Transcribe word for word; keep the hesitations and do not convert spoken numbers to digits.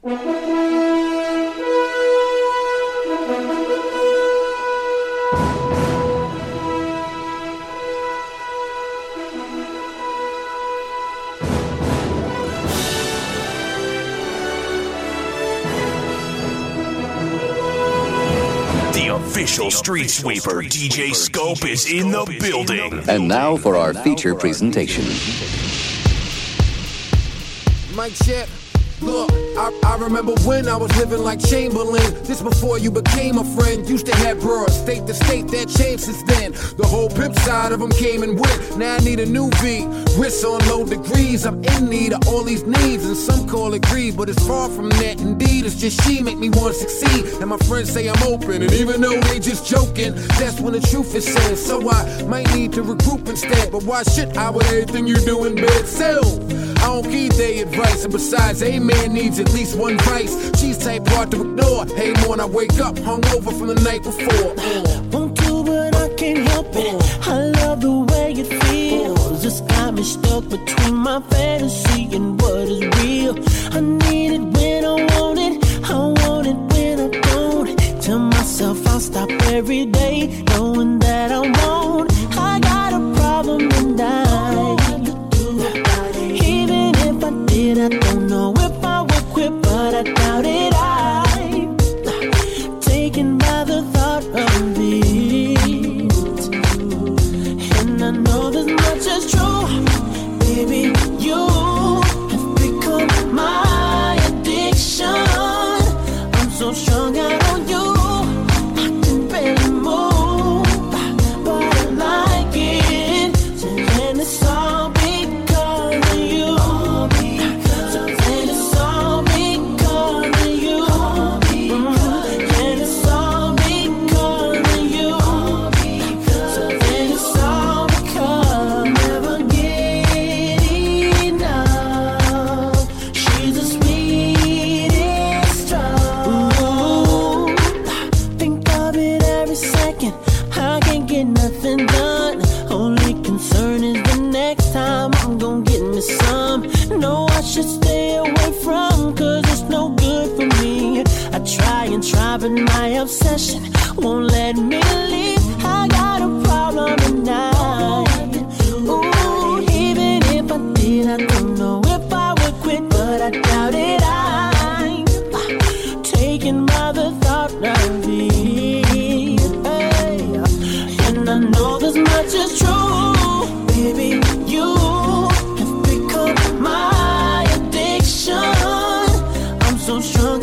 Official street sweeper D J Scope is in the building. And now for our feature presentation. Mic check. Look, I, I remember when I was living like Chamberlain. This before you became a friend. Used to have bros, state to state, that changed since then. The whole pimp side of them came and went. Now I need a new V. Wrists on low degrees. I'm in need of all these needs, and some call it greed, but it's far from that. Indeed, it's just she make me want to succeed. And my friends say I'm open, and even though they just joking, that's when the truth is said. So I might need to regroup instead. But why should I with everything you do in bed? So I don't keep their advice, and besides, a man needs at least one vice. She's type hard to ignore. Hey, morning I wake up hungover from the night before. Uh. Want to, but I can't help it. I love the way it feels. It's got me stuck between my fantasy and what is real. I need it when I want it. I want it when I don't. Tell myself I'll stop every day, knowing that I won't. I got a problem and I even if I did, I don't know if I would quit, but I doubt it. I'm taken by the thought of it, and I know this much is true, baby. You have become my addiction. I'm so strung out on you, I can barely move, but I like it, and it's all because of you. So then it's all because of you, and it's all because of you. So then it's all because I'll never get enough. She's the sweetest drug. Ooh, think of it every second. I can't get nothing done. Only concern is the next time I'm gonna get me some. No, I should stay away from, cause it's no good for me. I try and try, but my obsession won't let me leave. I got a problem and I, ooh, even if I did, I don't know if I would quit, but I doubt it. I'm taken by the thought of it, hey. And I know this much is true, baby. You have become my addiction. I'm so strong